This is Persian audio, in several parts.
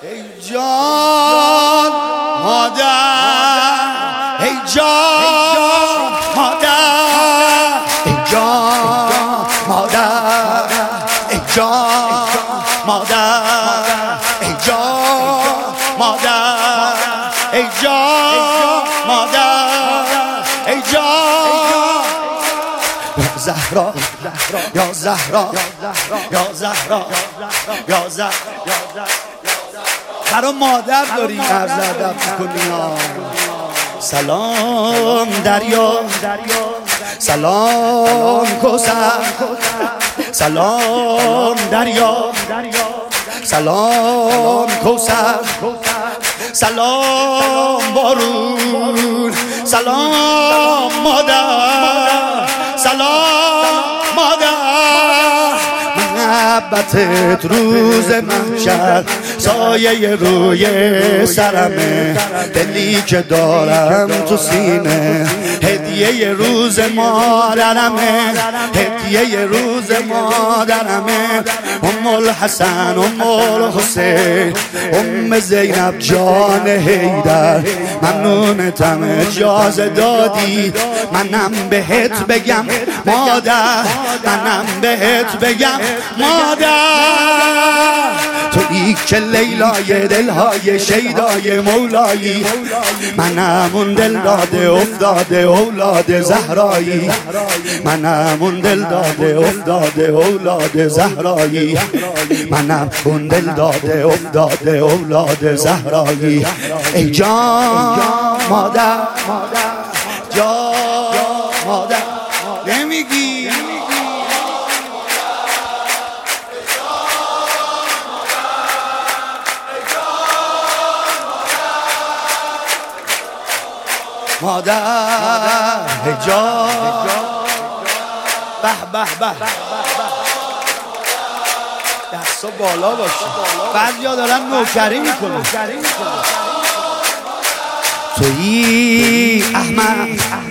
ای جان مادر، ای جان مادر، ای جان مادر، ای جان مادر، ای جان مادر، ای جان مادر، ای جان زهرا یا زهرا یا زهرا یا زهرا برا مادر داری عرض ادب میکنی. سلام دریا، سلام کوثر، سلام دریا، سلام کوثر، سلام بارون، سلام مادر، سلام مادر. محبتت روز محشر سایه روی سرمه، دلی که دارم تو سینه هدیه روز مادرمه، هدیه روز مادرمه. ام الحسن، ام الحسین، ام زینب جان حیدر، ممنونتم اجازه دادی منم بهت بگم مادر، منم بهت بگم مادر. تویی که لیلای دلهای شیدای مولایی، منم اون دل داده افتاده اولاد زهرایی، منم اون دل داده افتاده اولاد زهرایی، منم اون دل داده افتاده اولاد زهرایی. ای جان مادر، جان مادر نمیگی مادر، هجاب به به به دستا بالا باشه. بعضیا دارن نوکری میکنن. تویی احمد،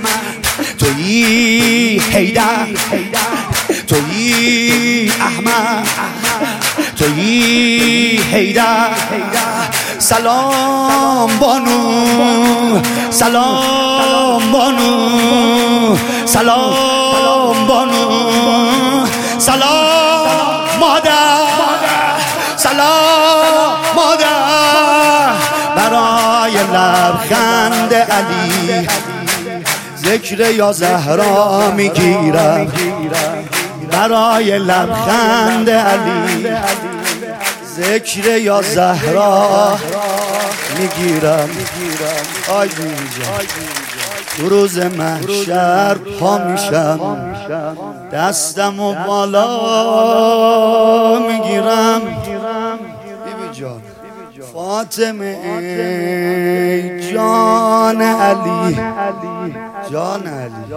تویی حیدر، تویی احمد، تویی حیدر. سلام بانو، سلام بانو، سلام بانو، سلام مادر، سلام مادر. برای لبخند علی ذکر یا زهرا میگیرم، برای لبخند علی ذکر یا زهرا میگیرم. آی تو روز محشر پا میشم، دستمو بالا میگیرم. بیبی جان فاطمه ای جان علی، جان علی،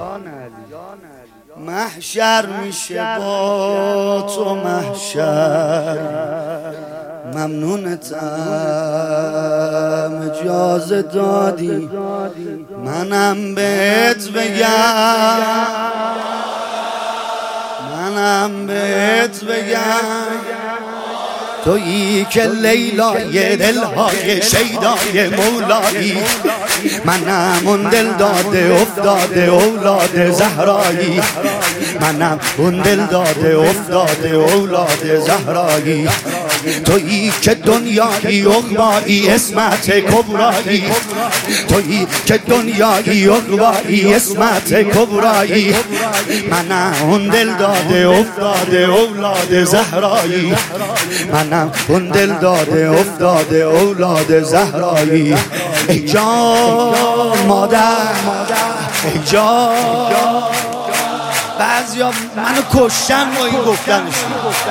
محشر میشه با تو محشر. ممنونتم اجازه دادی منم بهت بگم، منم بهت بگم. تویی که لیلای دلهای شیدای مولایی، منم اون دل داده افتاده اولاد زهرایی، منم اون دل داده افتاده اولاد زهرایی. تویی که دنیایی عقبایی اسمت کبرایی، تویی که دنیایی عقبایی اسمت کبرایی، منم اون دل داده افتاده اولاد زهرایی، منم اون دل داده افتاده اولاد زهرایی. ای جان مادر، ای جان. بعضیا منو کشتن با این گفتنشون.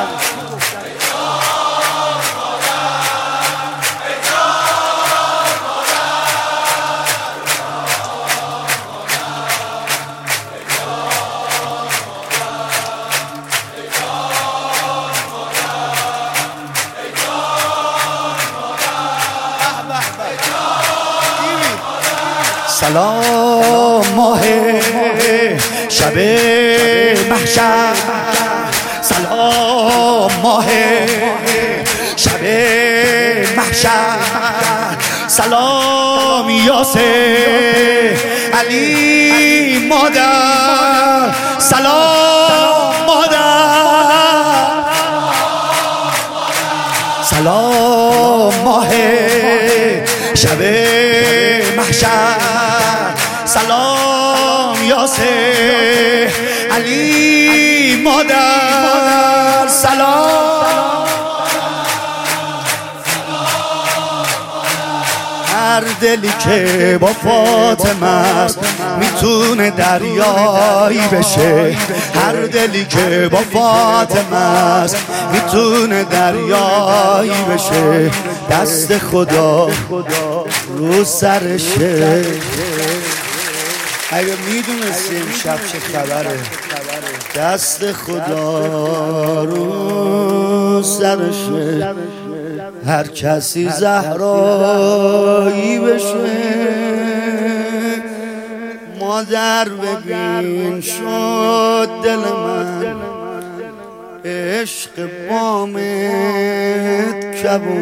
سلام ماه شب محشر، سلام ماه شب محشر. محشر سلام یاسر علی مادر سلام مادر سلام ماه شب محشر سلام یاسر علی مادر سلام هر دلی که با فاطمه است میتونه دریایی بشه هر دلی که با فاطمه است میتونه دریایی بشه دست خدا رو سرشه اگه میدونستیم شب چه خبره دست خدا رو سرشه هر کسی زهرایی بشه مادر ببین شد دل من عشق بامت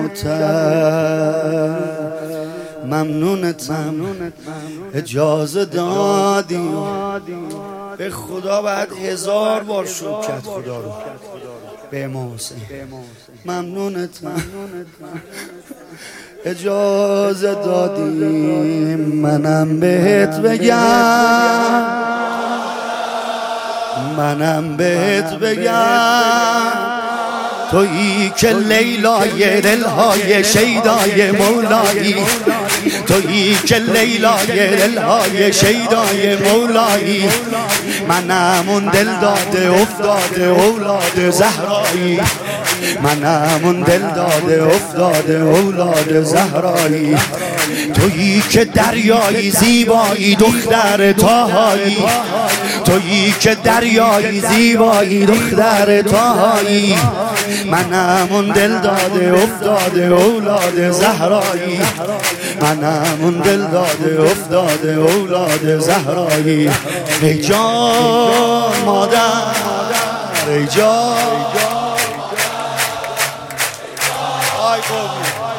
کبوتر ممنونتم اجازه دادی به خدا بعد 1000 بار شکر کرد خدا رو به امام حسین ممنونتم اجازه دادی منم بهت بگم تویی که لیلای دلهای شیدای مولایی تویی که لیلای دلهای شیدای مولایی منم اون دل داده افتاده اولاد زهرایی منم اون دل داده افتاده اولاد زهرایی تویی که دریایی زیبایی دختر طاهایی تویی که دریایی زیبایی دختر طاهایی منم اون دل داده افتاده اولاد زهرایی منم اون دل داده افتاده اولاد زهرایی ای جان مادر ای جان آی